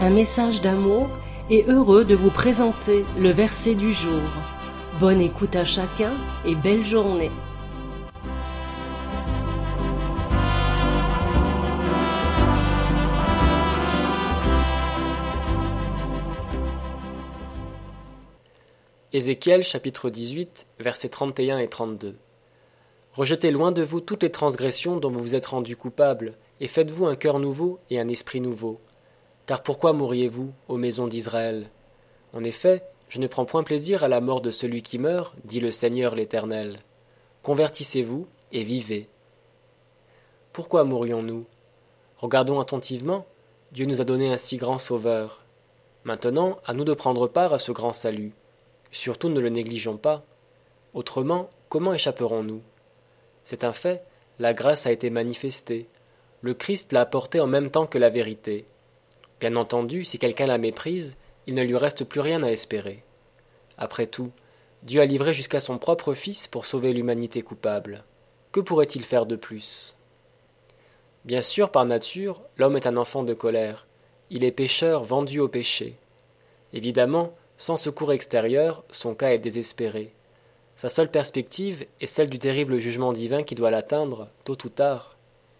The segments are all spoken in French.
un message d'amour et heureux de vous présenter le verset du jour. Bonne écoute à chacun et belle journée. Ézéchiel chapitre 18, versets 31 et 32. Rejetez loin de vous toutes les transgressions dont vous vous êtes rendus coupables, et faites-vous un cœur nouveau et un esprit nouveau. Car pourquoi mourriez-vous, ô maison d'Israël? En effet, je ne prends point plaisir à la mort de celui qui meurt, dit le Seigneur l'Éternel. Convertissez-vous et vivez. Pourquoi mourrions-nous? Regardons attentivement, Dieu nous a donné un si grand sauveur. Maintenant, à nous de prendre part à ce grand salut. Surtout ne le négligeons pas. Autrement, comment échapperons-nous? C'est un fait, la grâce a été manifestée. Le Christ l'a apportée en même temps que la vérité. Bien entendu, si quelqu'un la méprise, il ne lui reste plus rien à espérer. Après tout, Dieu a livré jusqu'à son propre Fils pour sauver l'humanité coupable. Que pourrait-il faire de plus? Bien sûr, par nature, l'homme est un enfant de colère. Il est pécheur vendu au péché. Évidemment, sans secours extérieur, son cas est désespéré. Sa seule perspective est celle du terrible jugement divin qui doit l'atteindre, tôt ou tard.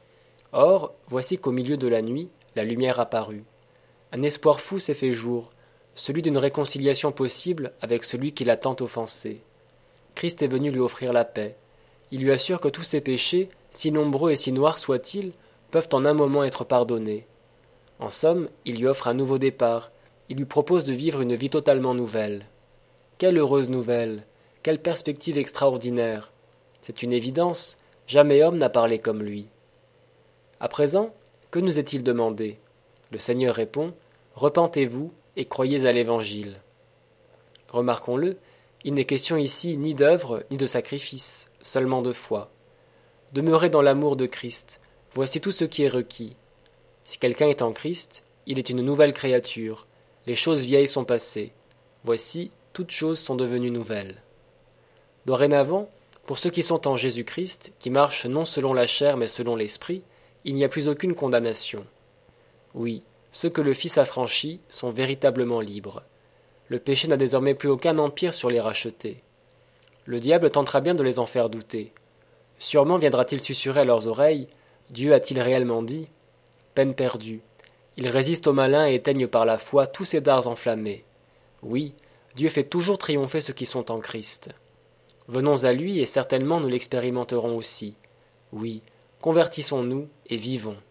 Or, voici qu'au milieu de la nuit, la lumière apparut. Un espoir fou s'est fait jour, celui d'une réconciliation possible avec celui qui l'a tant offensé. Christ est venu lui offrir la paix. Il lui assure que tous ses péchés, si nombreux et si noirs soient-ils, peuvent en un moment être pardonnés. En somme, il lui offre un nouveau départ. Il lui propose de vivre une vie totalement nouvelle. Quelle heureuse nouvelle! Quelle perspective extraordinaire! C'est une évidence, jamais homme n'a parlé comme lui. À présent, que nous est-il demandé? Le Seigneur répond, « Repentez-vous et croyez à l'Évangile. » Remarquons-le, il n'est question ici ni d'œuvre ni de sacrifice, seulement de foi. Demeurez dans l'amour de Christ, voici tout ce qui est requis. Si quelqu'un est en Christ, il est une nouvelle créature. Les choses vieilles sont passées. Voici, toutes choses sont devenues nouvelles. Dorénavant, pour ceux qui sont en Jésus-Christ, qui marchent non selon la chair mais selon l'Esprit, il n'y a plus aucune condamnation. Oui, ceux que le Fils a franchis sont véritablement libres. Le péché n'a désormais plus aucun empire sur les rachetés. Le diable tentera bien de les en faire douter. Sûrement viendra-t-il susurrer à leurs oreilles, « Dieu a-t-il réellement dit ?» Peine perdue. Ils résistent au malin et éteignent par la foi tous ces dards enflammés. Oui, Dieu fait toujours triompher ceux qui sont en Christ. Venons à lui et certainement nous l'expérimenterons aussi. Oui, convertissons-nous et vivons.